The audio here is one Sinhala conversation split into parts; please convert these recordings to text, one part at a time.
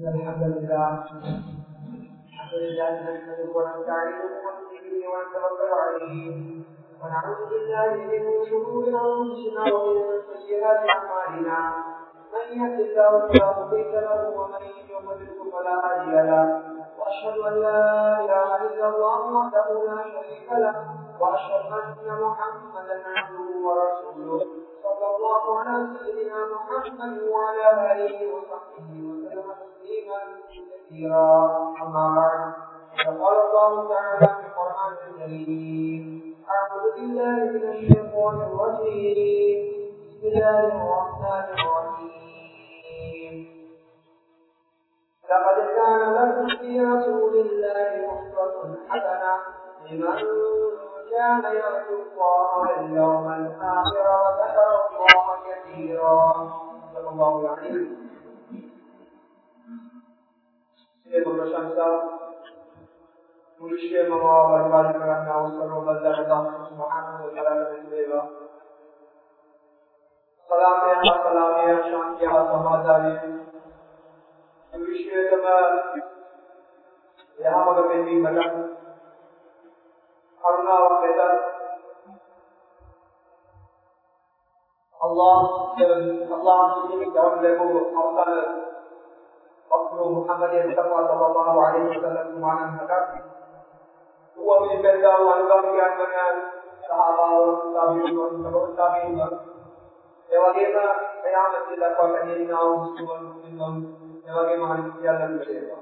الحمد لله نحمده ونستعينه ونستهديه ونتوكل عليه ونعوذ بالله من شرور انفسنا ومن سيئات اعمالنا من يهد الله فلا مضل له ومن يضلل فلا هادي له واشهد ان لا اله الا الله وحده لا شريك له واشهد ان محمدا عبده ورسوله صلى الله على سيدنا محمد وعلى اله وصحبه وسلم تسليما كثيرا اما بعد فقال الله تعالى في القران الكريم اعوذ بالله من الشيطان الرجيم بسم الله الرحمن الرحيم لقد كان لكم في رسول الله اسوة حسنة لمن كان يرجو الله واليوم الآخر وذكر الله كثيرا صلى الله عليه وسلم. प्रशंसा पुरुषे मम बर्बाद करना सर्वबद्धता सुभान अल्लाह सलाम शांति समाधान पुरुषे तम यहाँ मगर में भी मजा करुणा वेदा अल्लाह की जान लेको अवतार अपनो मुहम्मद मुस्तफा सल्लल्लाहु अलैहि वसल्लम मानन हटा हुआ में पैदा हुआ अनुभव ज्ञान बना सहाबा और ताबीन और ताबीन एवं क़यामत तक कन्या मुस्लिम मुस्लिम एवं महान ज्ञान मिलेगा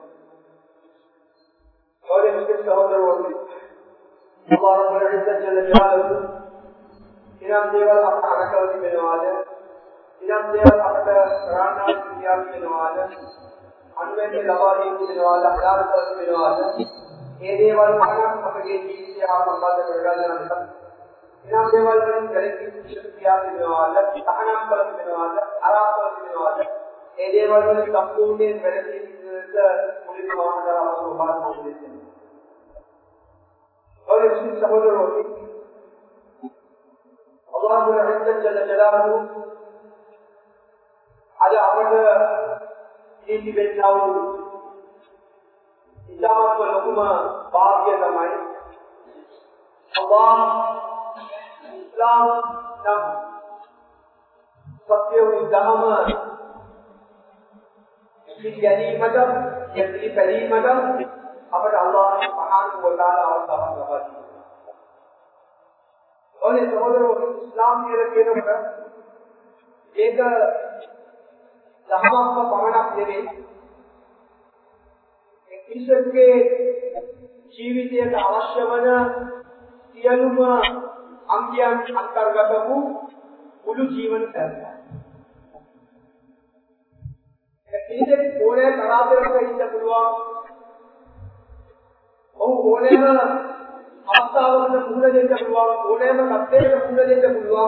और इसके सहोदरों अल्लाह रब्बुल इज्जत जल्ल जलालुहु इनाम देवल अपना अकल में नवाज़े इनाम देवल अपना राना दुनिया में नवाज़े अन्य के लवारी में नवाज़े हलाल कर में नवाज़े ये देवल अपना अपने जीवन से आप अल्लाह से बड़ा जाना इनाम देवल में गरीब की शक्तियाँ में नवाज़े तहनाम कर में नवाज़े आराम कर में नवाज़े ये देवल में संपूर्ण गरीब की पुलिस महानगर आपको बात बोल देते हैं और इसकी सहोदर होती अल्लाह रब्बुल इज्जत जल्ल जलालुहु आज आपने ini bentau ijamat ko lokuma bahagia damai Allah Islam nam satya udama jadi macam jadi peri macam apa Allah Subhanahu wa taala awal bahagi oleh saudara Islam ni ada kena pada एक धर्म का पावना देवे ईश्वर के जीवित एक आवश्यकवन सियलुम अंग्यान अंतर्गतमु मुलु जीवन करता इसे कोने कराते रखा इसे बुलवा वो कोने में अवस्थाओं में मुझे जैसे बुलवा कोने में कत्ते में मुझे जैसे बुलवा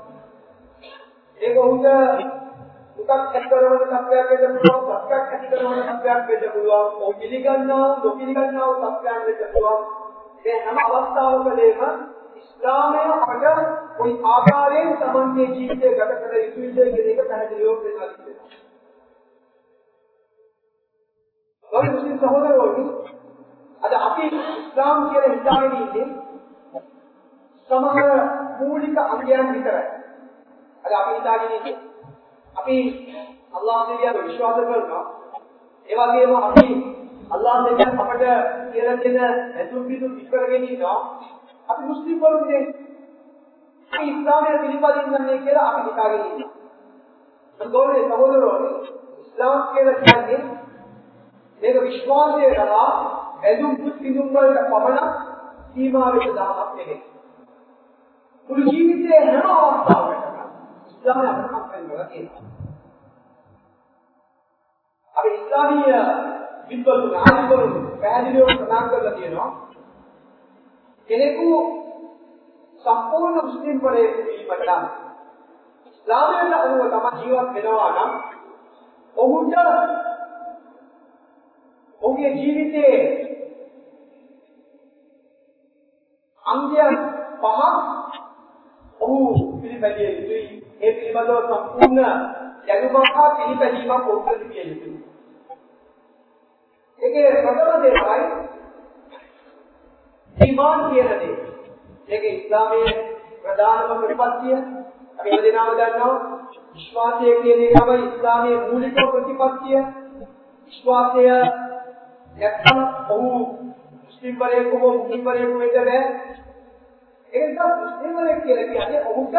एक उनका उनका क्षेत्र में सबसे आगे जब हुआ सबका क्षेत्र में सबसे आगे जब हुआ वो जिलिगन्ना वो सबसे आगे जब हुआ ये हम अवस्थाओं का लेकर इस्लाम में अगर कोई आकारे समन के जीव से घटक करे इसीलिए ये लेकर पहले योग से ना लिखते और मुस्लिम सहोदर होगी अगर आपकी इस्लाम के हिसाब नहीं है समग्र मूल का अज्ञान भीतर है अगर आप हिसाब नहीं है अभी अल्लाह ने दिया विश्वास करना एवं ये वो अभी अल्लाह ने दिया अपने केरल के ना ऐसे भी तो इस करके नहीं ना अभी मुस्लिम पर भी अभी इस्लाम में फिलिपा दिन करने के लिए अभी निकाल नहीं तो दोनों सहोदरों ने इस्लाम के लिए एक विश्वास है रहा ऐसे कुछ चीजों पर पकड़ना सीमा में दाम अपने हैं कुल जीवित है ना अवस्था में इस्लाम ने अपना काम करने लगा अब इस्लामी विद्वत नायकों पहले लोग प्रदान कर लगे ना किन्हें को संपूर्ण मुस्लिम पर एक बच्चा इस्लाम में ना वो तमाम जीवन बिनवाना उनके जीवित अंग्या पहा पिलिपली ये पिलिपलो संपूर्ण जगुमाखा पिलिपली का पोषण किए जाते ඒකේ ප්‍රථම දේ තමයි ඊමාන් කියන දේ. ඒක ඉස්ලාමයේ ප්‍රධානම ප්‍රතිපත්තිය. අපි හැමදේම දන්නවා විශ්වාසය කියන එක තමයි ඉස්ලාමයේ මූලික ප්‍රතිපත්තිය. විශ්වාසය නැත්නම් ඔහු මුස්ලිම් වරයෙකු හෝ මුස්ලිම් වරයෙකු වෙන්න බෑ. ඒ නිසා මුස්ලිම් වරයෙක් කියලා කියන්නේ ඔහුට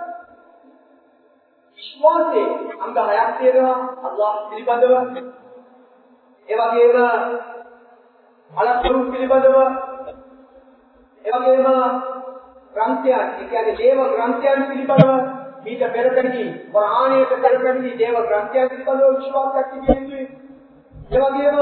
විශ්වාසයේ අංග 6ක් තියෙනවා. අල්ලාහ් පිළිබඳව, ඒ වගේම අලක්කරු පිළිබඳව, ඒ වගේම ග්‍රන්ථයන්, ඒ කියන්නේ දේව ග්‍රන්ථයන් පිළිබඳව, ඊට පෙරකදී කුර්ආනයට පෙරකදී දේව ග්‍රන්ථයන් පිළිබඳව විශ්වාසයක් තිබිය යුතුයි. ඒ වගේම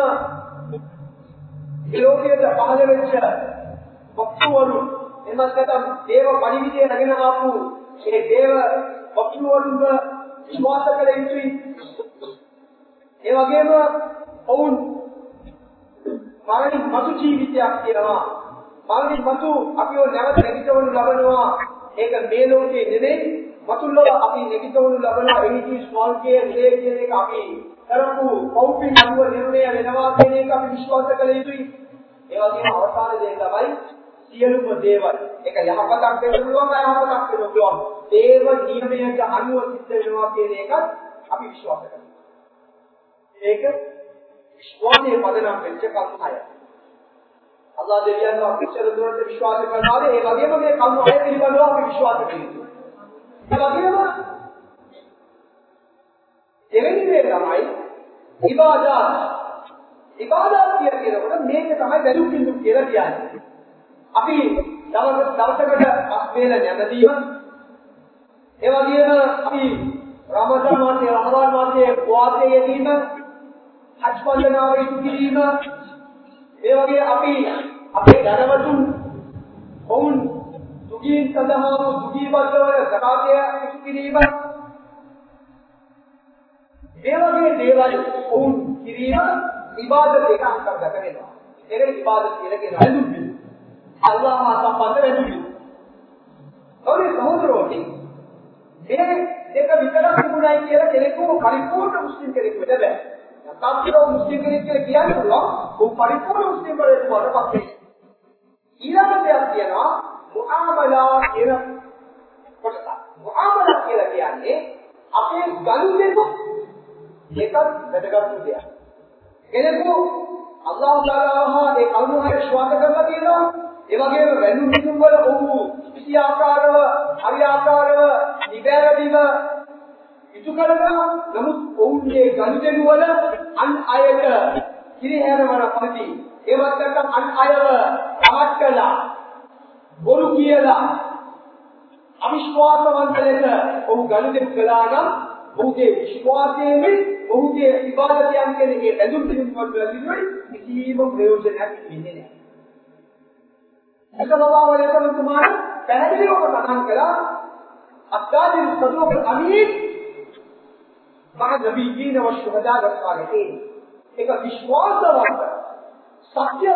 ලෝකයේ පහළ වෙච්ච වක්තුවරු එමත්කම් දේව පරිවිදේ නැගෙන ආපු ඒ දේව වක්තුවරුන්ව විශ්වාස කළ යුතුයි. ඒ වගේම ඔවුන් මරණින් මතු ජීවිතයක් කියනවා. මරණින් මතු අපිව නැවත නැගිටවනු ලබනවා. ඒක මේ ලෝකයේ නෙමෙයි, මතුල්ලව අපි නැගිටවනු ලබනවා. එහිදී ස්වර්ගයේ නිලය කියන එක අපි කරපු පෞපින් අනුව නිර්ණය වෙනවා කියන එක අපි විශ්වාස කළ යුතුයි. ඒ වගේම අවසාන දේ තමයි සියලුම දේවල්. ඒක යහපතක් වෙන්න පුළුවන්, අයහපතක් වෙන්න පුළුවන්. දේව නියමයට අනුව සිද්ධ වෙනවා කියන එකත් අපි විශ්වාස කරනවා. ඒක විශ්වාසයේ පදනම් වෙච්ච කල්පය. අල්ලාහ් දෙවියන් වහන්සේ දුරට විශ්වාස කරනවා. ඒ වගේම මේ කල්පය පිළිබඳව අපි විශ්වාස කරනවා. ඒ වගේම දෙවෙනි දේ තමයි ඉබාදත්. ඉබාදත් කියනකොට මේක තමයි වැලු බිඳු කියලා කියන්නේ. අපි දවසකට අස්වැල නැමදීම, ඒ වගේම අපි රමදාන් මාසයේ වාසයේ යෙදීම, හජ් වන්දනාවේ ඉටු කිරීම, ඒ වගේ අපි අපේ ධනවතුන් ඔවුන් දුගීන් සඳහා දුගී වර්ගවල සකාතය ඉටු කිරීම, ඒ වගේ දේවල් ඔවුන් කිරීම ඉබාදත් එක අන්තර්ගත වෙනවා. ඒකට ඉබාදත් කියලා කියනවා. අල්ලාහ් සම්බන්ධ වෙන්නේ. ඔවුන් සහෝදරෝනි මේ දෙක විතරක් තිබුණයි කියලා කෙනෙකු පරිපූර්ණ මුස්ලිම් කෙනෙක් වෙන්න බෑ. නැත්නම් මුස්ලිම් කෙනෙක් කියලා කියන්නේ පුළුවන් ਉਹ පරිපූර්ණ මුස්ලිම් කෙනෙක් වඩපත් වෙයි. ඊළඟ දෙයක් කියනවා මුආමලා කියන කොටස. මුආමලා කියලා කියන්නේ අපේ ගනුදෙනු එකක් වැදගත් දෙයක්. කෙනෙකු අල්ලාහ් තාලාහා ඒ කරුණාවේ විශ්වාස කරලා තියෙනවා. ඒ වගේම වැඳුම් පිටුම් වල ඔහු කිසි ආකාරව හරියාකාරව නිවැරදිව ඉටු කරනවා. නමුත් ඔවුන්ගේ ගනුදෙනු වල අන් අයට කිරිහැරවන පරිදි ඒවත් නැත්නම් අන් අයව අවට්ටලා බොරු කියලා අවිශ්වාසවන්ත ලෙස ඔහු ගනුදෙනු කළා නම් ඔහුගේ විශ්වාසයෙන් ඔහුගේ ඉබාදතයන් කෙනෙක්ගේ වැඳුම් පිටුම් වල ලැබෙන්නේ කිසිම ප්‍රයෝජනයක් වෙන්නේ නැහැ. සල්ලල්ලාහු අලයිහි වසල්ලම් තුමාට පැහැදිලිවම සඳහන් කළා අස්කාදින් සදුක අමීන් මා නබියීන වශුහදා වස්වාලිහින්. ඒක විශ්වාසවන්ත සත්‍ය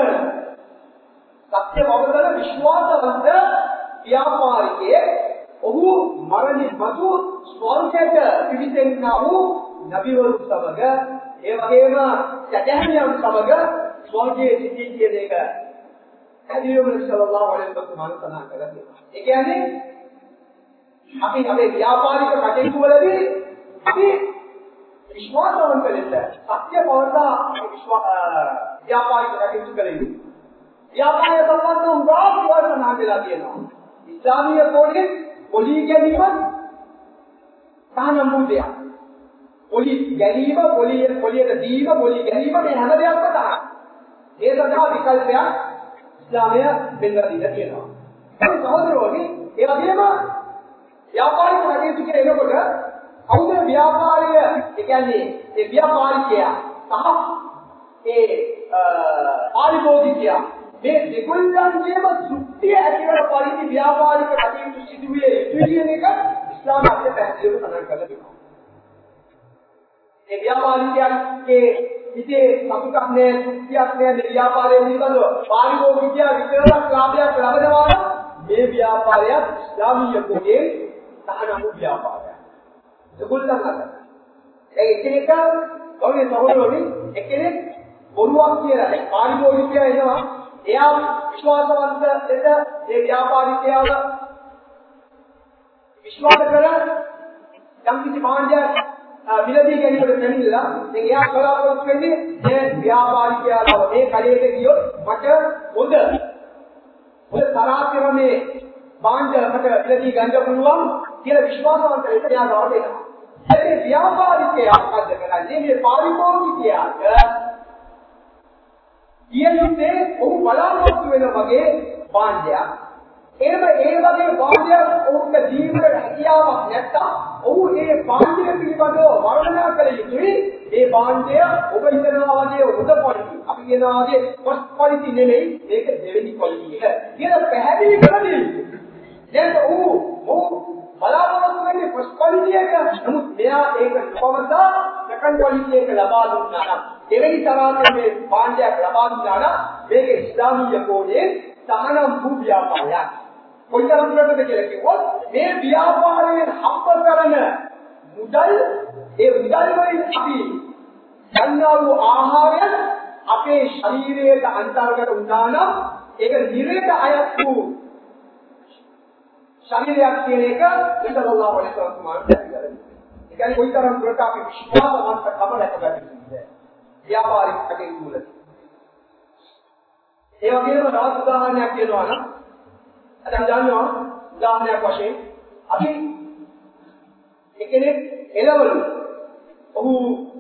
බවතන විශ්වාසවන්ත ව්‍යාපාරිකයේ ඔහු මරණින් මතු ස්වර්ගයට පිවිසෙන්නා වූ නබිවරු සමග ඒ වගේම සැදැහැමියන් සමග ස්වර්ගයේ සිටී කියන එක ඇදියොමල සල්ලල්ලාහු අලයිහි වසල්ලම් සඳහන් කළා. ඒ කියන්නේ අපි අපේ ව්‍යාපාරික කටයුතු වලදී අපි විශ්වාසවන්ත ලෙස සත්‍ය පවතා ව්‍යාපාරික කටයුතු කරන්නේ. ව්‍යාපාරය සම්බන්ධව උදාහරණ නාමලා තියෙනවා. ඉස්ලාමීය පොඩි පොලි ගැනීම සානම්බුදයක්. පොලි ගැනීම, පොලියට දීම, පොලි ගැනීම මේ හැම දෙයක්ම තමයි. ඒ සඳහා විකල්පයක් ඉස්ලාමය දෙන්නා දීලා තියෙනවා. ඒ සහෝදරෝනි, ඒ වගේම ව්‍යාපාරික කටයුතු කරනකොට අවුද ව්‍යාපාරය, ඒ කියන්නේ ඒ ව්‍යාපාරිකයා සහ ඒ පාරිභෝගිකයා මේ දෙකොල්ලන්ගේම සුක්තිය ඇතිවන පරිදි ව්‍යාපාරික කටයුතු සිදුවේ කියන එක ඉස්ලාම අධ්‍ය පැහැදිලිව සඳහන් කරලා තියෙනවා. ඒ ව්‍යාපාරිකයන්ගේ හිතේ සතුටක් නැහැ, සුක්තියක් නැහැ ව්‍යාපාරයේ පිළිබඳව. පාරිභෝගිකයා විතරක් ලාභයක් ලබනවා නම් මේ ව්‍යාපාරයත් ඉස්ලාමීය පොතේ තහනමු ව්‍යාපාරයක්. දෙකොල්ලන් අතර. ඒ එකිනෙක ගෞරවයෙන් සහෝදරවනි එකිනෙක බොරුවක් කියලා දැන් පාරිභෝගිකයා එනවා එයා විශ්වාසවන්ත දෙද ඒ ව්‍යාපාරිකයාව විශ්වාස කරලා යම් කිසි භාණ්ඩයක් විලදී ගැනීමට දෙන්නිලා දැන් එයා බලාපොරොත්තු වෙන්නේ මේ ව්‍යාපාරිකයාව මේ කඩේට ගියොත් මට හොඳ තරාතිරමේ භාණ්ඩයකට විලදී ගන්න පුළුවන් කියලා විශ්වාසවන්ත ලෙස එයා ගාවට එනවා. ඒ ව්‍යාපාරිකයා මොකද කරන්නේ මේ පාරිභෝගිකයාට ඊයුත්තේ ඔහු බලාපොරොත්තු වෙන වගේ භාණ්ඩයක් එහෙම ඒ වගේ භාණ්ඩයක් ඔහුට ජීවිතේ හැකියාවක් නැත්තම් ඔහු ඒ භාණ්ඩය පිළිබඳව වර්ණනා කළ යුතුයි. ඒ භාණ්ඩය ඔබ හිතනවා වගේ හොඳ quality. අපි කියනවා වගේ first quality නෙමෙයි මේක දෙවෙනි quality එක. කියලා පැහැදිලි කරලා දැන් ඔහු බලාපොරොත්තු වෙන්නේ first quality එක. නමුත් මෙයා ඒක කොහොමද second quality එක ලබා දුන්නා නම් දෙවෙනි තරමේ මේ භාණ්ඩයක් ලබා දුන්නා නම් මේක ඉස්ලාමීය කෝණයෙන් සමනම් වූ ව්‍යාපාරයක්. කොයිතරම් දුරටද කියලා කිව්වොත් මේ ව්‍යාපාරයෙන් හම්බ කරන මුදල් ඒ මුදල් වලින් අපි ගන්නා වූ ආහාරය අපේ ශරීරයට අන්තර්ගත වුණා නම් ඒක නිරේත අයත් වූ ශරීරයක් කියන එක ඉතලල්ලාහ් වලසම් මාර්ගය. ඒ කියන්නේ කොයිතරම් දුරට අපි විශ්වාසවන්තකම නැතගන්නේ. ව්‍යාපාරික කටයුතු වල. ඒ වගේම තවත් උදාහරණයක් කියනවා නම් දැන් දන්නවා උදාහරණයක් වශයෙන් අපි එකෙක් එළවලු ඔහු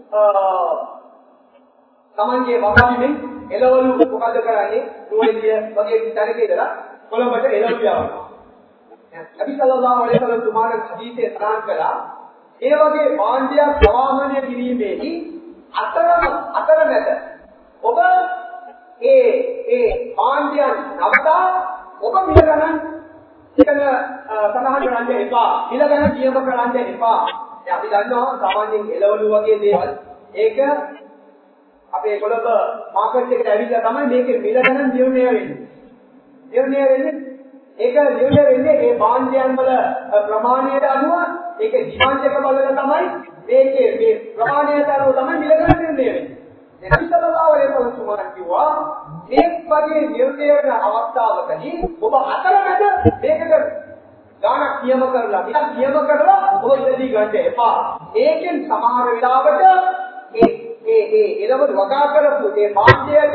තමන්ගේ වගාවෙන් එළවලු මොකද කරන්නේ නුවණිය වගේ තැනක ඉඳලා කොළඹට එළවලු යවනවා. නබි සල්ලල්ලාහු අලයිහි වසල්ලම් තුමාගේ හදීසේ සඳහන් කළා ඒ වගේ භාණ්ඩයක් ප්‍රවාහනය කිරීමේදී අතරමැද ඔබ ඒ භාණ්ඩයන් නවතා ඔබ මිල ගණන් එකන සඳහන් කරන්න එපා. මිල ගණන් නියම කරන්න එපා. දැන් අපි දන්නවා සාමාන්‍යයෙන් එළවලු වගේ දේවල් ඒක අපේ කොළඹ මාකට් එකට ඇවිල්ලා තමයි මේකේ මිල ගණන් නියමනය වෙන්නේ. නියමනය වෙන්නේ ඒක නියමනය වෙන්නේ ඒ භාණ්ඩයන් වල ප්‍රමාණයට අනුව ඒක ඩිමාන්ඩ් එක බලලා තමයි මේකේ මේ ප්‍රමාණයට අනුව තමයි මිල ගණන් නියමනය වෙන්නේ. නබි සල්ලල්ලාහු අලයිහි වසල්ලම් තුමාන් කිව්වා මේ වගේ නිර්ණයන අවස්ථාවකදී ඔබ අතරමැද මේකට ගාණක් නියම කරලා මිලක් නියම කරලා ඔබ ඉඳී ගන්න එපා. ඒකෙන් සමහර වෙලාවට ඒ එළවලු වගා කරපු ඒ භාණ්ඩයක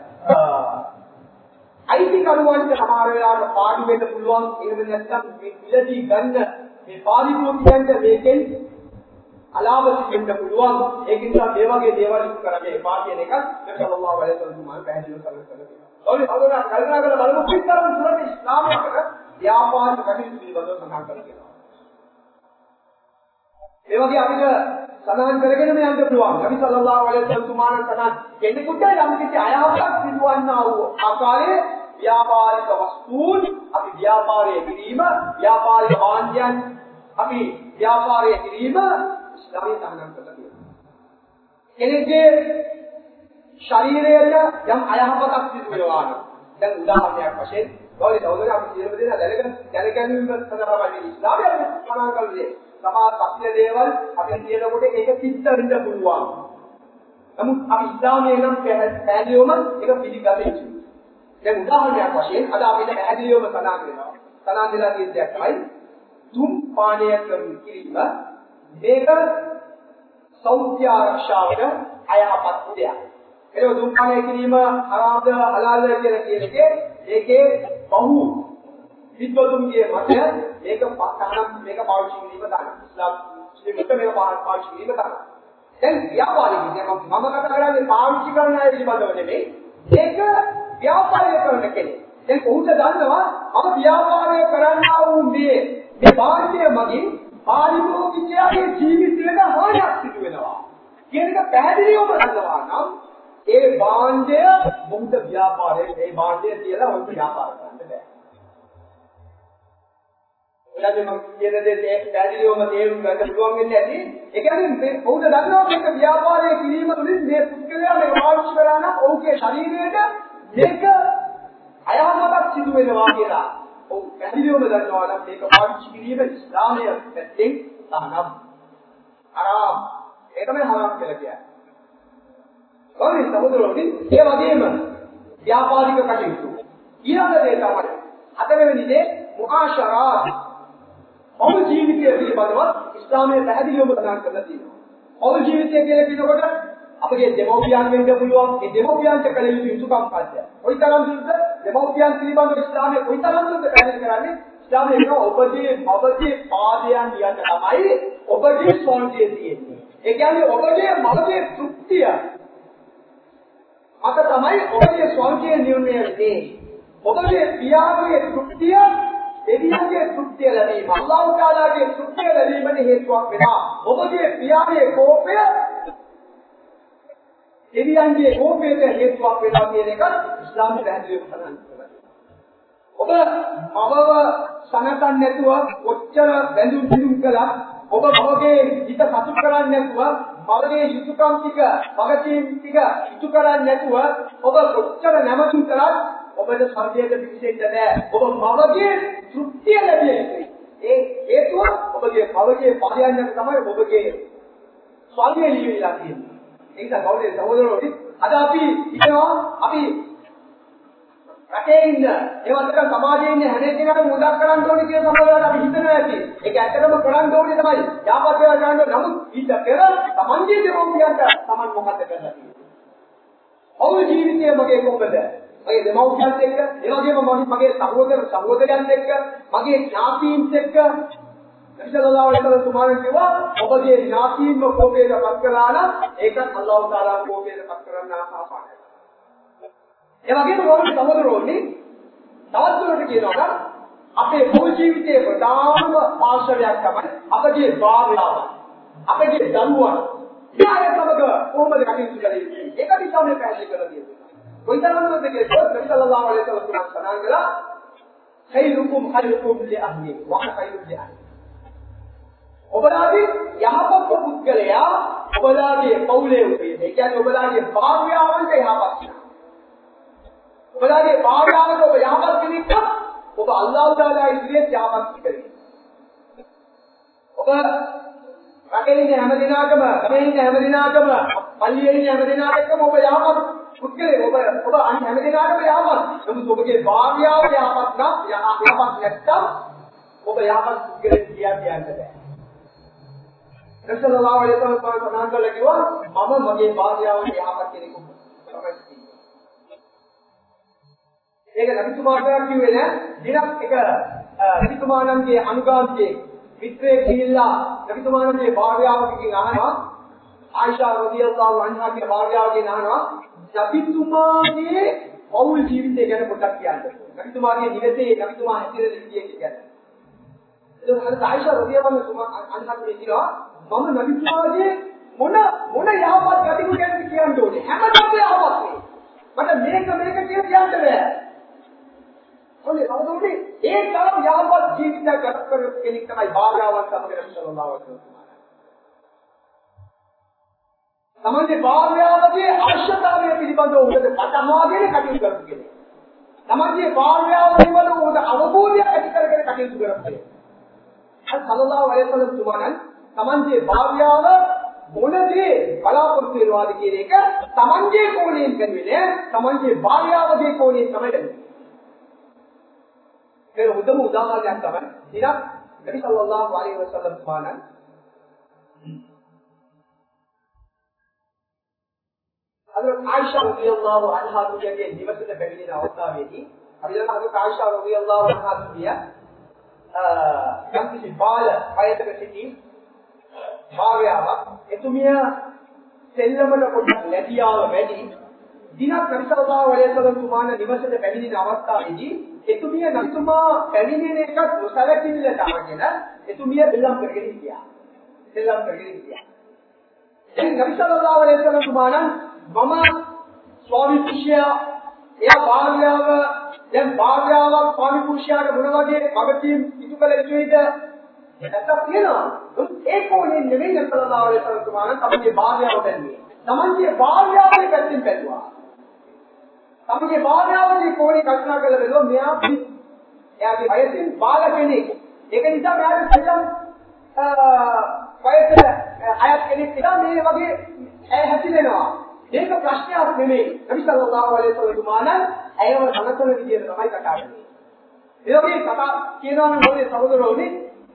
අයිතිකරුවන්ට සමහර වෙලාවට පාඩු වෙන්න පුළුවන්. එහෙම නැත්නම් මේ ඉඳී ගන්න මේ පාරිභෝගිකයන්ට මේකෙන් අලාභ දෙන්න පුළුවන්. ඒක නිසා මේ වගේ දේවල් කරන්නේ එපා කියන එක සල්ලල්ලාහු අලයිහි වසල්ලම් පැහැදිලිව කරලා තියෙනවා. කල්පනා කරලා බලමු පිටතරම් දුරට ඉස්ලාමයකට ව්‍යාපාරික කටයුතු පිළිබඳව සඳහන් කරලා. ඒ වගේ අපිට සඳහන් කරගෙන යන්න පුළුවන්. නබි සල්ලල්ලාහු අලයිහි වසල්ලම් තුමාණන් සඳහන් කෙනෙකුට යම් කිසි අයහපතක් සිදුවන්නා වූ ආකාරයේ ව්‍යාපාරික වස්තුන් අපි ව්‍යාපාරය කිරීම, ව්‍යාපාරික භාණ්ඩයන් අපි ව්‍යාපාරය කිරීම ඉස්ලාමයේ තහනම් කරලා තියෙනවා. කෙනෙක්ගේ ශරීරයට යම් අයහපතක් සිදු වෙනවා නම් දැන් උදාහරණයක් වශයෙන් ගෞරවය සහෝදරය අපි සියලුම දෙනා දැනගැනීම සඳහා මේ ඉස්ලාමයේ සඳහන් කරන්නේ සමහර පස්සේ දේවල් අපි කියනකොට ඒක පිටරින්ද පුළුවන්. නමුත් අපි ඉස්ලාමයේ නම් පැහැදිලිවම ඒක පිළිගත යුතුයි. දැන් උදාහරණයක් වශයෙන් අද අපිට පැහැදිලිවම සඳහන් වෙනවා. සඳහන් වෙලා තියෙන දෙයක් තමයි තුන් පානය කිරීම මේක සෞඛ්‍ය ආරක්ෂාවට අයහපත් දෙයක්. ඒක දුම් පානය කිරීම හරාමද හලාල්ද කියලා කියන එකේ ඒකේ බහු විද්වතුන්ගේ මතය මේක මේක පාවිච්චි කිරීම තමයි. ඉස්ලාම් මේක පාවිච්චි කිරීම තමයි. දැන් ව්‍යාපාරිකයන් මම කතා කරන්නේ පාවිච්චි කරන අය පිළිබඳව නෙමෙයි. ඒක ව්‍යාපාරය කරන කෙනෙක්. දැන් කොහොමද දන්නවා මම ව්‍යාපාරය කරන්නා වූ මේ භාණ්ඩය මගින් පාරිභෝගිකයාගේ ජීවිතයට හානියක් සිදු වෙනවා. කියන එක පැහැදිලිවම දන්නවා නම් ඒ භාණ්ඩය මොකද ව්‍යාපාරයේ ඒ භාණ්ඩය කියලා ඔය ව්‍යාපාර කරන්න බෑ. එළදෙ මම කියන දේ පැහැදිලිවම තේරුම් ගන්න පුළුවන් වෙන්නේ නැති. ඒ කියන්නේ මේ කොහොමද දන්නවා මේක ව්‍යාපාරය කිරීම තුළින් මේ පුද්ගලයා මේක පාවිච්චි කරා නම් ඔහුගේ ශරීරයට මේක අයහපතක් සිදු වෙනවා කියලා. ඔව් පැහැදිලිවම දන්නවා නම් මේක පාවිච්චි කිරීම ඉස්ලාමයේ පැත්තෙන් තහනම්. හරාම්. ඒක තමයි හරාම් කියලා කියන්නේ. වගේ සමුදරෝනි ඒ වගේම ව්‍යාපාරික කටයුතු. ඊළඟ දේ තමයි හතරවෙනි දේ මුආශරාත්. ඔවුන් ජීවිතය පිළිබඳව ඉස්ලාමයේ පැහැදිලිවම සඳහන් කරලා තියෙනවා. ඔවුන් ජීවිතය කියලා කියනකොට අපගේ දෙමෝපියන් වෙන්න පුළුවන්. ඒ දෙමෝපියන්ට කළ යුතු යුතුකම් පද්ද. කොයිතරම් දුරද දෙමෝපියන් පිළිබඳව ඉස්ලාමයේ කොයිතරම් දුරද පැහැදිලි කරන්නේ? ඉස්ලාමයේ කියන ඔබගේ මවගේ පාදයන් යන්න තමයි ඔබගේ ස්වර්ගය තියෙන්නේ. ඒ කියන්නේ ඔබගේ මවගේ තෘප්තිය අත තමයි ඔබගේ ස්වර්ගය නිර්ණය වෙන්නේ. ඔබගේ පියාගේ තෘප්තිය දෙවියන්ගේ තෘප්තිය ලැබීම අල්ලාහ් තාලාගේ තෘප්තිය ලැබීමට හේතුවක් වෙනවා. ඔබගේ පියාගේ කෝපය දෙවියන්ගේ කෝපයට හේතුවක් වෙනවා කියන එක ඉස්ලාමයේ පැහැදිලිව සඳහන් කරනවා. ඔබ මවව සනසන් නැතුව කොච්චර බැඳුම් බිඳුම් කළා ඔබ මවගේ හිත සතුට කරන්නේ නැතුව මවගේ යුතුයකම් ටික වගකීම් ටික ඉටු කරන්නේ නැතුව ඔබ කොච්චර නැමතුම් කළත් ඔබට ස්වර්ගයට පිවිසෙන්න බෑ. ඔබ මවගේ තෘප්තිය ලැබිය යුතුයි. ඒ හේතුව ඔබගේ මවගේ පාදයන්ට තමයි ඔබගේ ස්වර්ගය ලියවිලා තියෙන්නේ. ඒ නිසා කවුරුද සහෝදරවරුනි අද අපි හිතනවා අපි රටේ ඉන්න ඒවත් එක සමාජයේ ඉන්න හැම කෙනාටම උදව් කරන්න ඕනේ කියලා සමහරවිට අපි හිතනවා ඇති. ඒක ඇත්තටම කරන්න ඕනේ තමයි. යාපත් ඒවා කරන්න ඕනේ. නමුත් ඊට පෙර තමන්ගේ දෙමෝපියන්ට තමන් මොකද කරලා තියෙන්නේ? ඔවුන් ජීවිතයේ මගේ කොහොමද? මගේ දෙමෝපියන්ත් එක්ක, ඒ වගේම මගේ සහෝදරයන් එක්ක, මගේ ඥාතීන්ත් එක්ක නබිසල්ලාහු අලයිහි වසල්ලම් තුමාණන් කිව්වා ඔබගේ ඥාතීන්ව කෝපයට පත් කළා නම් ඒකත් අල්ලාහ් තාලා කෝපයට පත් කරන්න ආසාවයි. ඒ වගේම මොකද සමහරවෝනි තවත් දුරට කියනවා අපේ මුළු ජීවිතයේ ප්‍රධානම පාර්ශවයක් තමයි අපගේ භාර්යාව. අපගේ දරුවන්. ඊයර සමග කොහොමද කටයුතු කරන්නේ? ඒක නිසා මේ පැහැදිලි කරලා තියෙනවා. කොයිතරම්ද කියලා නබිසල්ලාහු අලයිහි වසල්ලම් තුමාණන් සඳහන් කළා khairukum khairukum li ahli wa khairukum li ahli. ඔබලාගේ යහපත් පුද්ගලයා ඔබලාගේ පවුලේ උදේ. ඒ කියන්නේ ඔබලාගේ භාර්යාවන්ට යහපත්. ඔබලාගේ භාර්යාවට ඔබ යහපත් කෙනෙක් ඔබ අල්ලාහ් තාලා ඉදිරියේ යහපත් කරේ. ඔබ රටේ ඉන්න හැම දිනාටම, ගමේ ඉන්න හැම දිනාටම, පල්ලියේ ඉන්න හැම දිනාටම ඔබ යහපත් පුද්ගලයෙක්. ඔබ අනිත් හැම දිනාටම යහපත්. නමුත් ඔබගේ භාර්යාව යහපත් නම් යහපත් නැත්නම් ඔබ යහපත් පුද්ගලයෙක් කියන්නේ බෑ. රසූලුල්ලාහ් අලයිහි වසල්ලම් සඳහන් කළා කිව්වා මම මගේ භාර්යාවට යහපත් කෙනෙක් තමයි. ඒක නබිතුමාට කිව්වේ නෑ දිනක් එක නබිතුමාණන්ගේ අනුගාමිකේ මිත්‍රයෙක් ගිහිල්ලා නබිතුමාණන්ගේ භාර්යාවගෙන් අහනවා ආයිෂා රදියල්ලාහු අන්හාගේ භාර්යාවගෙන් අහනවා නබිතුමාගේ පෞල් ජීවිතය ගැන පොඩ්ඩක් කියන්න. නබිතුමාගේ නිවසේ නබිතුමා හැසිරෙන විදිය ගැන. ඒක හරියට ආයිෂා රදියල්ලාහු අන්හාගේ කියනවා මම නබිතුමාගේ මොන යහපත් ගතිගුණ ගැන කියන්න ඕනේ. හැමදාම යහපත් නේ. මට මේක කියන්න බෑ. ඔන්නේ සමහරවිට ඒ තරම් යහපත් ජීවිතයක් ගත කරන කෙනෙක් තමයි භාර්යාවන් සමග රසූලුල්ලාහ් වහන්සේ. තමන්ගේ භාර්යාවගේ අවශ්‍යතාවය පිළිබඳව උඩට පටමාගෙන කටයුතු කරන කෙනෙක්. තමන්ගේ භාර්යාව පිළිබඳව උඩ අවබෝධයක් ඇති කරගෙන කටයුතු කරන කෙනෙක්. සල්ලල්ලාහු අලයිහි වසල්ලම් තුමාණන් තමන්ගේ භාර්යාව මොනදී බලාපොරොත්තු වෙනවාද කියන එක තමන්ගේ කෝණයෙන් බැලුවේ නෑ. තමන්ගේ භාර්යාවගේ කෝණයෙන් තමයි බැලුවේ. ඒක උදම උදාහරණයක් තමයි. ඉතින් නබි සල්ලල්ලාහු අලයිහි වසල්ලම් තුමාණන් හදරත් ආයිෂා රදියල්ලාහු අන්හා කියගේ නිවසට පැමිණෙන අවස්ථාවේදී අපි දැන් හදරත් ආයිෂා රදියල්ලාහු අන්හා කිය යම්කිසි බාල වයසක සිටි භාර්යාවක් එතුමිය සෙල්ලමට පොඩ්ඩක් ලැබියාව වැඩි දිනක් නබි සල්ලල්ලාහු අලයිහි වසල්ලම් තුමාණන් නිවසට පැමිණෙන අවස්ථාවේදී එතුමිය නබිතුමා පැමිණෙන එකත් නොසලකින්නට අරගෙන එතුමිය සෙල්ලම් කරගෙන හිටියා. දැන් නබි සල්ලල්ලාහු අලයිහි වසල්ලම් තුමාණන් මම ස්වාමි පුරුෂයා එයා භාර්යාව දැන් භාර්යාවක් ස්වාමි පුරුෂයාට මොන වගේ වගකීම් ඉටු කළ යුතුද නැත්නම් කියනවා ඒ කොනේ නෙමෙයි නබි සල්ලල්ලාහු අලයිහි වසල්ලම් තුමාණන් තමන්ගේ භාර්යාව බැලුවේ. තමන්ගේ භාර්යාවගේ පැත්තෙන් බැලුවා. තමන්ගේ භාර්යාවගේ කොනේ කල්පනා කරලා බැලුවා මෙයා එයාගේ වයසින් බාල කෙනෙක්. ඒක නිසා මෙයාට සෙල්ලම් වයසට අයත් කෙනෙක් නිසා මේ වගේ ඇය හැසිරෙනවා. මේක ප්‍රශ්නයක් නෙමෙයි. නබි සල්ලල්ලාහු අලයිහි වසල්ලම් තුමාණන් ඇයව සමතන විදියට තමයි කතා කරන්නේ. ඒ වගේ කතා කියනවා නම් මොලේ සහෝදරවනේ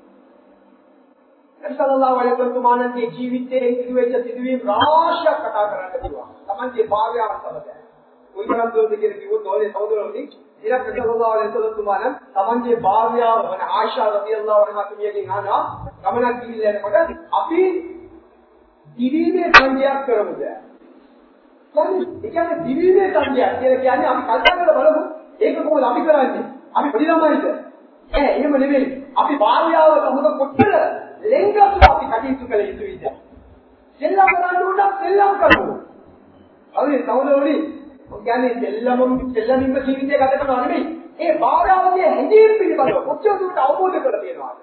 නබි සල්ලල්ලාහු අලයිහි වසල්ලම් තුමාණන්ගේ ජීවිතයේ සිදුවෙච්ච සිදුවීම් රාශියක් කතා කරන්න පුළුවන්. Tamange භාවයාව සමග. කොයිතරම් දුරද කියලා කිව්වොත් මොලේ සහෝදරවනේ ඉලක්ක සල්ලල්ලාහු අලයිහි වසල්ලම් තුමාණන් Tamange භාවයාව වන ආයිෂා රදියල්ලාහු අන්හා තුමියගෙන් අහනවා ගමනක් ගිහිල්ලා යනකොට අපි දිවිමේ සංජයක් කරමුද? කියන්නේ දිවිමේ සංජයක් කියලා කියන්නේ අපි කල්පනා කරලා බලමු ඒක කොහොමද අපි කරන්නේ? අපි පොඩි ළමයිද? එහෙම නෙමෙයි. අපි භාර්යාව සමග කොච්චර ලෙන්ගතු අපි කටයුතු කළ යුතුයිද? සෙල්ලම් කරන්න උනත් සෙල්ලම් කරමු. හරි සහෝදරවනි කියන්නේ සෙල්ලමින්ම ජීවිතය ගත කරනවා නෙමෙයි. ඒ භාර්යාවගේ හැඟීම් පිළිබඳව කොච්චර දුරට අවබෝධ කරලා තියෙනවද?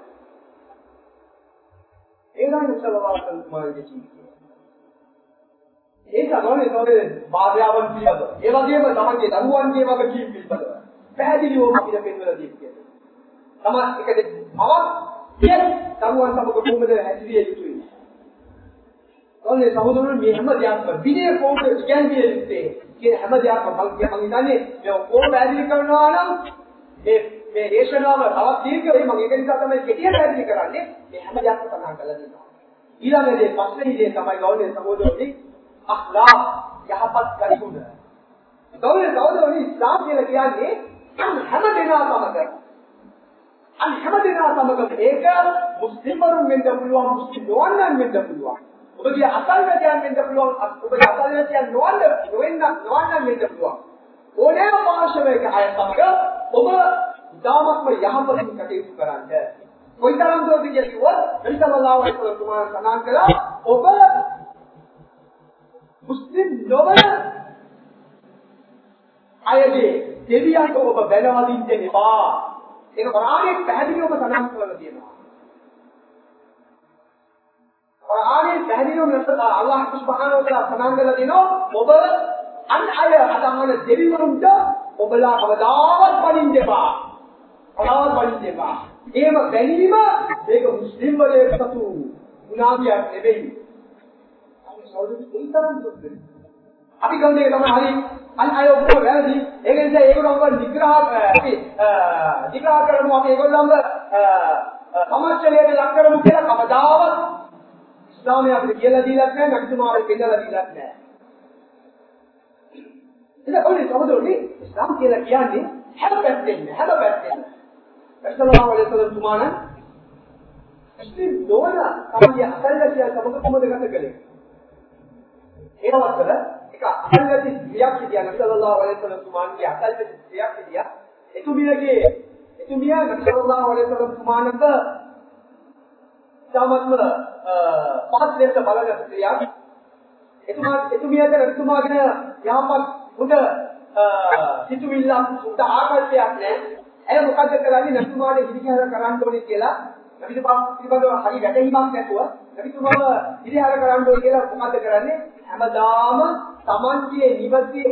ඒගොල්ලෝ සලවාසල්මාගේ ජීවිතය. ඒක තමයි භාර්යාවන් පිළිබඳව. ඒ වගේම තමන්ගේ දරුවන්ගේ වගකීම් පිළිබඳව. පැහැදිලිව අපිට පෙන්වලා දෙන්නේ. තමයි එකද මවක් කියන දරුවන් සමග කොහොමද හැදිරිය යුතුයි. ඔන්නේ සහෝදරවරු මේ හැම දෙයක්ම විනය කෝඩ් ඉගැන්විය යුත්තේ. කියන හැම දෙයක්ම මම හිතන්නේ මේ ඔක්කොම පැහැදිලි කරනවා නම් මේ දේශනාව තවත් දීර්ඝයි මම ඒක නිසා තමයි කෙටියෙන් පැහැදිලි කරන්නේ. මේ හැම දෙයක්ම සඳහන් කරලා දෙනවා. ඊළඟදී පස්වෙනි දේ තමයි ගෞරවනීය සහෝදරවරුනි අඛලාක් යහපත් කරුණ. ගෞරවනීය සහෝදරවරුනි ඉස්ලාම් කියලා කියන්නේ හැම දෙනා සමග ඒක මුස්ලිම්වරුන් වෙන්න පුළුවන් මුස්ලිම් නොවන්නන් වෙන්න පුළුවන්. ඔබගේ අසල්වැසියන් වෙන්න පුළුවන් ඔබගේ අසල්වැසියන් නොවන්නන් වෙන්න පුළුවන්. ඕනෑම පාර්ශවයක අය සමග ඔබ ඉතාමත්ම යහපතින් කටයුතු කරන්න. කොයිතරම් දුරද කියුවොත් නබි සල්ලල්ලාහු අලයිහි වසල්ලම් සඳහන් කළා ඔබ මුස්ලිම් නොවන අයගේ දෙවියන්ට ඔබ බැලවදින්න එපා. ඒක කුරානයේ පැහැදිලිවම සඳහන් කරලා තියෙනවා. කුරානයේ පැහැදිලිවම අල්ලාහ් සුබ්හානහු වතාලා සඳහන් කරලා තියෙනවා ඔබ අන් අය අදහන දෙවිවරුන්ට ඔබලා කවදාවත් බලින්න එපා. එහෙම බැලීම ඒක මුස්ලිම් වලේ සතු ගුණාවියක් නෙවෙයි. අපි ගන්නේ තමයි හරි අන් අය ඔක්කොම වැරදි. ඒක නිසා ඒගොල්ලන්ව නිග්‍රහ කරමු අපි ඒගොල්ලන්ව සමස්තලයට ලක් කරමු කියලා කවදාවත් ඉස්ලාමයේ අපිට කියලා දීලක් නැහැ, නබිතුමාට කියලා දීලක් නැහැ. ඒක කොහොමද සමහරවිට ඉස්ලාම කියලා කියන්නේ හැම පැත්තෙම රසූලුල්ලාහ අලයිහි වසල්ලම් තුමාන මුස්ලිම් නොවන කමිය අසල්වැසිය සමග කොහොමද ගත කළේ? ඒවවත්තර එක අසල්වැසි ක්‍රියාවක් කියන රසූලුල්ලාහ අලයිහි වසල්ලම් තුමාන්ගේ අසල්වැසි ක්‍රියාවක් කියා එතුමිය රසූලුල්ලාහ අලයිහි වසල්ලම් තුමානට සාමත්ම පහත් ලෙස බලන ක්‍රියාවක් එතුමියට රසූලුල්ලාහගෙන යහපත් උද සිතුවිල්ලක් උද ආකල්පයක් නැහැ. ඇය මොකද කරන්නේ නබිතුමාට ඉදිරිහර කරන්න ඕනේ කියලා නබිතුමා පිළිබඳව හරි වැටහීමක් නැතුව නබිතුමාව ඉදිරිහර කරන්න ඕනේ කියලා මොකද කරන්නේ හැමදාම තමන්ගේ නිවසේ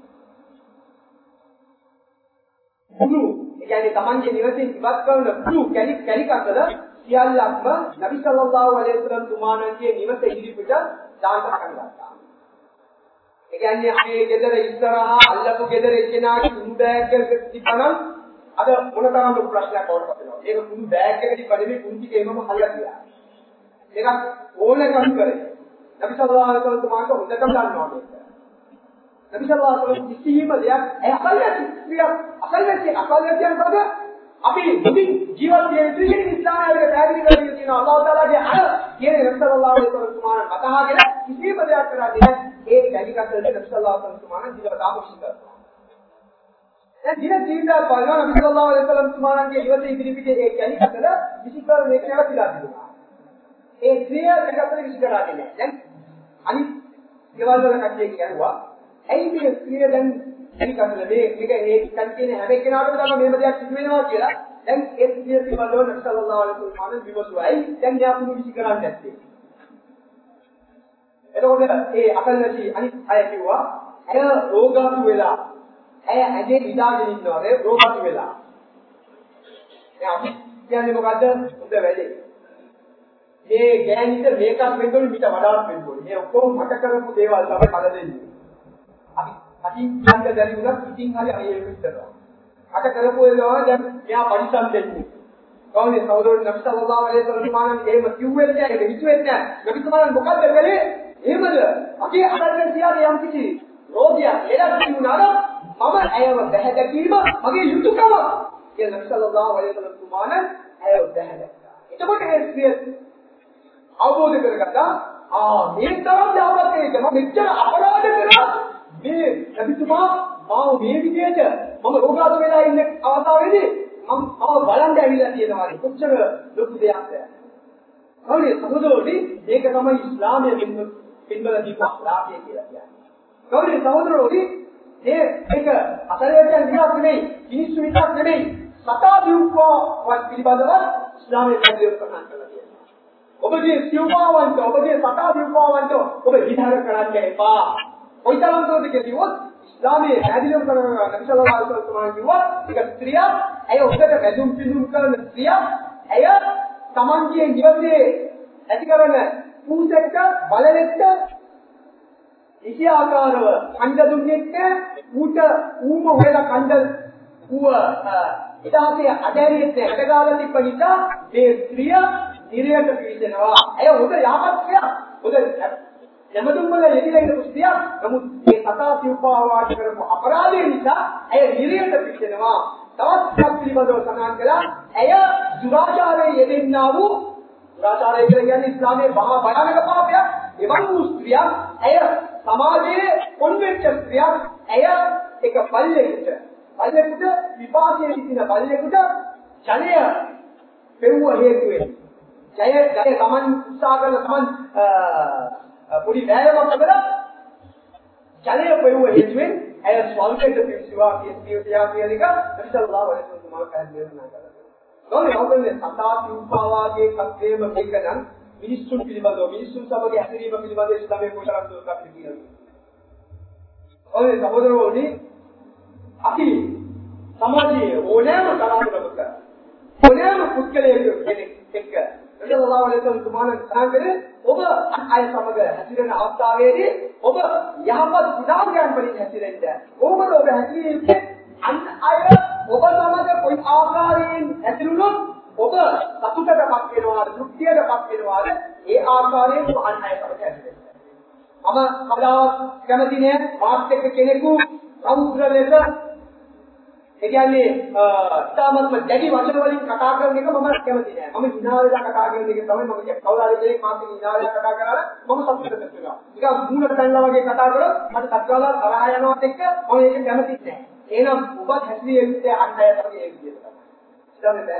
කුළු කියන්නේ තමන්ගේ නිවසේ ඉවත් කරන කුළු කැලිකතල සියල්ලක්ම නබි සල්ලල්ලාහු අලයිහි වසල්ලම් තුමාණන්ගේ නිවස ඉදිරිපිට දාන්න පටන් ගත්තා. ඒ කියන්නේ අපේ ගෙදර ඉස්සරහා අල්ලපු ගෙදර එක්කෙනාගේ කුණු බෑග් එක තිබ්බනම් අද මොනතරම් ලොකු ප්‍රශ්නයක් වඩ පදිනවා. ඒක කුණු බෑග් එක තිබ්බනේ කුණු ටික එමම හල්ලා ගියා. ඒක ඕනකම් කරේ. නබි සල්ලල්ලාහු අලයිහි වසල්ලම් තුමාට හොඳටම දන්නවා මේක. නබි සල්ලල්ලාහු අලයිහි වසල්ලම් කිසිම දෙයක් අකල්යන් සමග අපි ජීවත් වෙන ඉතිරි ඉස්ලාමයේ පැහැදිලි කරගෙන තියෙනවා අල්ලාහ් තාලාගේ අය කියන නබි සල්ලල්ලාහු අලයිහි වසල්ලම් තුමාට කතාගෙන කිසිම දෙයක් කරන්නේ නැහැ. ඒ කැලිකටට නබි සල්ලල්ලාහු අලයිහි වසල්ලම් තුමාට දිලට ආපෝෂිත කරනවා. දැන් දින ජීවිතය බලනවා නබි සල්ලල්ලාහු අලයිහි වසල්ලම් තුමාණන්ගේ ඉවත ඉදිරිපිට ඒ කැලිකටට විසිකර මේක නැවතිලා තිබුණා. ඒ ක්‍රියා දෙකකට විසිකරාගෙන නැහැ. දැන් අනිත් දේවල් වල කට්ටිය කියනවා ඇයි මේ ක්‍රියා දැන් කැලිකටට මේක ඒ කන්තිනේ හැම කෙනාටම තමයි මේව දෙයක් සිදු වෙනවා කියලා. දැන් ඒ ක්‍රියා පිළිබඳව නබි සල්ලල්ලාහු අලයිහි වසල්ලම් මාන විමසුවයි. දැන් යාපුරු විසිකරන්නේ නැත්තේ. එතකොට ඒ අකල්නති අනිත් අය කිව්වා ඇය රෝගාතු වෙලා ඇය ඇගේ ඉඳාගෙන ඉන්නවා ඒ රෝගාතු වෙලා. දැන් අපි කියන්නේ මොකද්ද? හොඳ වැඩේ. මේ ගෑනිට මේකක් වෙන්න ඕනේ මිට වඩාත් වෙන්න ඕනේ. මේ ඔක්කොම මට කරපු දේවල් තමයි කල දෙන්නේ. අපි අතින් කියන්න බැරි වුණත් ඉතින් හරි අයියෙ විතරනවා. අට කරපු ඒවා දැන් මෙයා පරිසම් දෙන්නේ. කවුනේ සහෝදරයන් නබි සල්ලල්ලාහු අලයිහි වසල්ලම් මානන් එහෙම කිව්වෙත් නැහැ ඒක හිතුවෙත් නැහැ. නබි සමානන් මොකද්ද කළේ? එහෙමද? අපි අහන්න තියාගේ යම් කිසි රෝගියක් එළක් තිබුණාද මම ඇයව බැහැදැකීම මගේ යුතුයකම. කියලා නබි සල්ලල්ලාහු අලයිහි වසල්ලම් මානන් ඇයව බැහැදැක්කා. එතකොට ඒ සිය අවබෝධ කරගත්තා මේ තරම් යාවතේක මම මෙච්චර අපරාධ කරා මේ නබිතුමා මාව මේ විදිහට මම රෝගාත වෙලා ඉන්න අවස්ථාවේදී මම බලන්න ඇවිල්ලා තියෙනවා කොච්චර ලොකු දෙයක්ද. කවුනේ සහෝදරෝනි මේක තමයි ඉස්ලාමයේ පින්වල දීපු අපරාධය කියලා කියන්නේ. කවුනේ සහෝදරෝනි මේක අතරේයන් විතරක් නෙමෙයි මිනිස්සු විතරක් නෙමෙයි සතා දියුක්කවත් පිළිබඳව ඉස්ලාමයේ පැහැදිලිව ප්‍රකාශ කරලා තියෙනවා. ඔබගේ සිව්පාවන්ට ඔබගේ සතා දියුක්කවන්ට ඔබ විධාර කරන්න එපා. කොයිතරම්ද කියතිවොත් ඉස්ලාමයේ පැහැදිලිව කරන නබි සල්ලල්ලාහු අලයිහි වසල්ලම් කිව්වා ඒක ස්ත්‍රියක් ඇය ඔබට වැඳුම් පිදුම් කරන ස්ත්‍රියක් ඇය තමන්ගේ නිවසේ ඇති කරන පූසෙක්ට බලලෙක්ට ඉති ආකාරව ඛණ්ඩ දුන්නේත් ඌට ඌම හොයලා ඛණ්ඩ ඌව ඊටාසේ අඩේරියෙත් හැඩගාලා තිබ්බ නිසා මේ ස්ත්‍රිය නිරයට පිළිසෙනවා. ඇය හොඳ යාපත්කයක් හොඳ යමදුම් වල යෙදিলা ඉන්න ස්ත්‍රියක් නමුත් මේ සතා සිව්පාවාට කරපු අපරාධය නිසා ඇය නිරයට පිළිසෙනවා. තවත් පිළිබඳව සඳහන් කළා ඇය දුරාචාරයේ යෙදෙන්නා වූ දුරාචාරය කියන්නේ ඉස්ලාමයේ මහා භයානක පාපයක්. එවන් වූ ස්ත්‍රියක් ඇය සමාජයේ කොන්වෙන්ට් ස්ත්‍රියක් ඇය එක පල්ලෙකට විපාකයේ සිටින පල්ලෙකට ජලය පෙවුව හේතු වෙනවා. ජය තමන් උත්සාහ කරන තමන් පොඩි වෑයමක් කරලා ජලය පෙවුව හේතුවෙන් ඇය ස්වල්පයට පිවිසුවා කියන එක නබිසල්ලාහු අලයිහි වසල්ලම් පැහැදිලි කරනවා. ගොනේ සතා සිව්පාවාගේ කන්දේම මේක නම් මිනිස්සුන් පිළිබඳව මිනිස්සුන් සමග ඇසිරීම පිළිබඳව ඉස්ලාමයේ කොතරම් දුරට අපි කියනවා. ඔය සහෝදරවෝනි අපි සමාජයේ ඕනෑම තරමකට ඕනෑම පුද්ගලයෙක් එක්ක සල්ලල්ලාහු අලයිහි වසල්ලම් තුමාණන් සාකරේ ඔබ අය සමග හැසිරෙන අවස්ථාවේදී ඔබ යහපත් විදාගයන් වලින් හැසිරෙන්න. කොහොමද ඔබ හැසිරෙන්නේ? අන් අය ඔබ සමග කොයි ආකාරයෙන් හැසිරුණොත් ඔබ සතුටටපත් වෙනවා, තෘප්තියටපත් වෙනවා. ඒ ආකාරයෙන් අන් අය සමග හැසිරෙන්න. මම කවදාවත් කැමති නෑ මාත් එක්ක කෙනෙකු සමුද්‍ර ලෙස ඒ කියන්නේ තාමත්ම දැඩි වචන වලින් කතා කරන එක මම කැමති නෑ. මම hina වෙලා කතා කරන එක තමයි මම කවදාද කෙනෙක් මාත් hina වෙලා කතා කරලා මම සතුටට වෙනවා. නිකන් මූණට පැනලා වගේ කතා කරොත් මට තත්කාලා තරහ යනවත් එක්ක මම ඒක කැමති නෑ. එහෙනම් ඔබත් හැසිරිය යුත්තේ අන්නයට වගේ ඒ විදිහට තමයි. ඉතින් මේ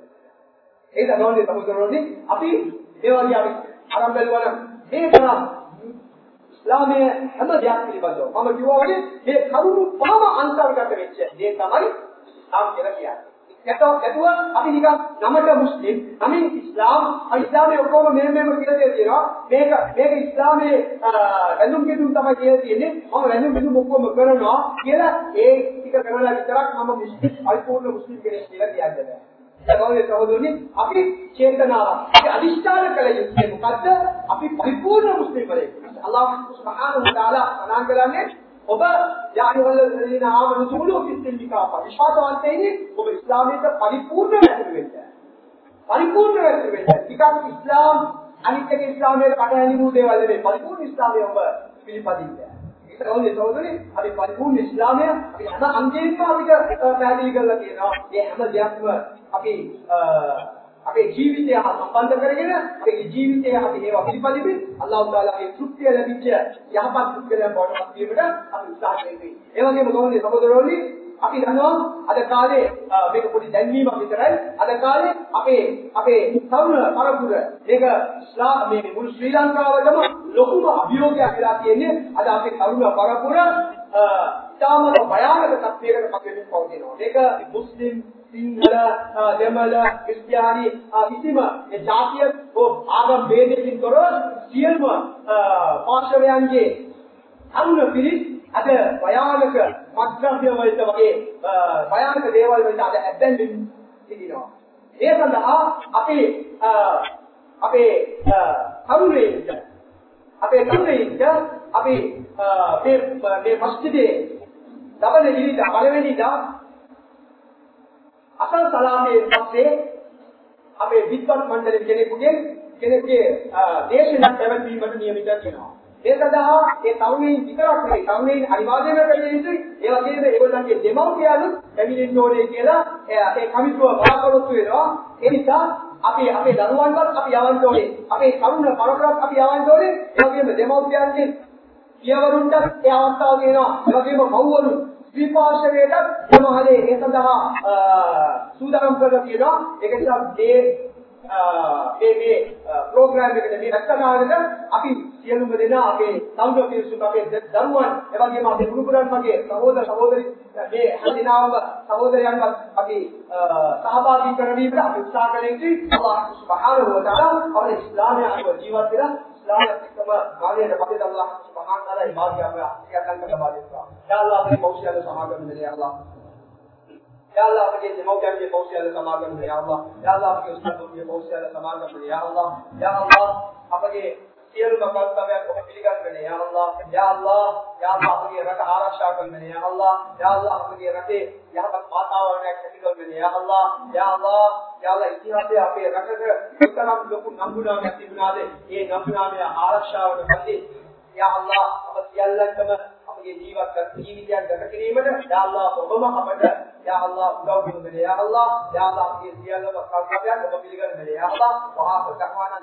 ඒක තමයි සමුද්‍රෝනි අපි මේ වගේ අපි ආරම්භ බලනවා මේ තරම් ඉස්ලාමයේ හැම දෙයක් පිළිබඳව මම කිව්වා වගේ මේ කරුණු පහම අන්තර්ගත වෙච්ච දේ තමයි ඉස්ලාම් කියලා කියන්නේ. ඒකව අපි නිකන් නමට මුස්ලිම්, නමින් ඉස්ලාමයේ ඔක්කොම මෙහෙම කියලා තියෙනවා. මේක ඉස්ලාමයේ වැඳුම් පිදුම් තමයි කියලා තියෙන්නේ. මම වැඳුම් පිදුම් ඔක්කොම කරනවා කියලා ඒ ටික කරලා විතරක් මම මුස්ලිම් පරිපූර්ණ මුස්ලිම් කෙනෙක් කියලා කියන්නේ නැහැ. ඒකෝනේ සහෝදරනි අපි චේතනාව අපි අදිෂ්ඨාන කළ යුත්තේ මොකද්ද? අපි පරිපූර්ණ මුස්ලිම් වෙන්නේ. අල්ලාහ් සුබ්හානහු වතාලා අනාන් කරන්නේ ඔබ යානිවල්ලදීන ආමනු තුලු පිටිලිකාපා විශ්වාසවන්තයිනි ඔබ ඉස්ලාමයට පරිපූර්ණ වෙන්න වෙන්න. පරිපූර්ණ වෙන්න වෙන්න. ටිකක් ඉස්ලාම් අනිත් එක ඉස්ලාමයේ කඩහැලි වූ දේවල් නෙමෙයි. පරිපූර්ණ ඉස්ලාමයේ ඔබ පිළිපදින්න. ඒකෝනේ සහෝදරනි අපි පරිපූර්ණ ඉස්ලාමය අපි හැම අංගයකම අපිට පැහැදිලි කරලා තියෙනවා. මේ හැම දෙයක්ම අපි අපේ ජීවිතය සම්බන්ධ කරගෙන අපේ ජීවිතය අපි ඒවා පිළිපදින්න අල්ලාහ් තාලාගේ තෘප්තිය ලැබිච්ච යහපත් පුද්ගලයන් බවට පත් වීමට අපි උත්සාහ කරන්නේ. ඒ වගේම ගෝවනේ සහෝදරවනි අපි දන්නවා අද කාලේ මේක පොඩි දැන්වීමක් විතරයි. අද කාලේ අපේ තරුණ පරපුර මේක ඉස්ලාම මේ මුළු ශ්‍රී ලංකාවටම ලොකුම අභියෝගයක් වෙලා තියෙන්නේ. අද අපේ තරුණ පරපුර තාම භයානක තත්ත්වයකට පත් වෙමින් පවතිනවා. මේක මුස්ලිම් සිංහල දෙමළ ක්‍රිස්තියානි කිසිම ඒ ජාතිය ආගම් ભેදකින් තොරව සියලුම පාර්ශවයන්ගේ අනුන පිළිස් අද භයානක මත්ද්‍රව්‍ය වලට වගේ භයානක දේවල් වලට අද ඇබ්බැහිලා සිටිනවා. ඒ සඳහා අපේ තරුණයින්ට අපි මේ මස්ජිදේ දවල් ඉරිදා පළවෙනිදා අසල් සලාතේ පස්සේ අපේ විද්වත් මණ්ඩලයේ කෙනෙකුගේ දේශනා පැවැත්වීමට නියමිත වෙනවා. ඒ සඳහා ඒ තරුණයින් විතරක් නෙවෙයි තරුණයින් අනිවාර්යයෙන්ම පැමිණෙන්න යුතුයි. ඒ වගේම ඒගොල්ලන්ගේ දෙමව්පියන්ුත් පැමිණෙන්න ඕනේ කියලා ඒ කමිටුව බලාපොරොත්තු වෙනවා. ඒ නිසා අපි අපේ දරුවන්වත් අපි යවන්න ඕනේ. අපේ තරුණ පරතරත් අපි යවන්න ඕනේ. ඒ වගේම දෙමව්පියන්ගේ පියවරුන්ට ඒ අවස්ථාව දෙනවා. ඒ වගේම මව්වරු විපාශවයට සමහරේ ඒ සඳහා සූදානම් කරලා තියෙනවා. ඒක නිසා මේ ප්‍රෝග්‍රෑම් එකේ මේ රැකගානකට අපි සියලුම දෙනා අපේ සෞඛ්‍ය පිරිසුත් අපේ දරුවන් එවැගේම අපේ ගුරුතුමන් වගේ සහෝදර සහෝදරි මේ හැමදෙනාම සහෝදරයන්වත් අපි සහභාගී කරවීමට අපි උත්සාහ කළ යුතුයි. අල්ලාහ් සුබ්හානහු වතාලා අපේ ඉස්ලාමයේ අනුව ජීවත් වෙලා ඉස්ලාමයේම කාර්යයට අපේ අල්ලාහ් සුබ්හානහු වතාලා ඉබාදත් අපේ ලබා දෙනවා. යා අල්ලාහ් මේ මෞෂියල සමාගම දෙන්නේ අල්ලාහ් Ya Allah, apake demaukan je mausiala samagam de ya Allah. Ya Allah, apake ustadun je mausiala samagam de ya Allah. Ya Allah, apake siyalu makartavya ko piligan gane ya Allah. Ya Allah, ya Allah, apake rata araksha karne ya Allah. Ya Allah, apake rate yahat watavarana khatikal gane ya Allah. Ya Allah, ya Allah, itihase ape rakaka uttaram loku nambuna me tibunade e nambuna me araksha wana patti ya Allah, apake yallantama apake ජීවිතයක් ගත කිරීමට යා අල්ලාහ් ඔබම අපට යා අල්ලාහ් උදව් කරන්න යා අල්ලාහ් යා අල්ලාහ් අපේ සියල්ලම සත්‍යයක් ඔබ පිළිගන්න යා අල්ලාහ් වහා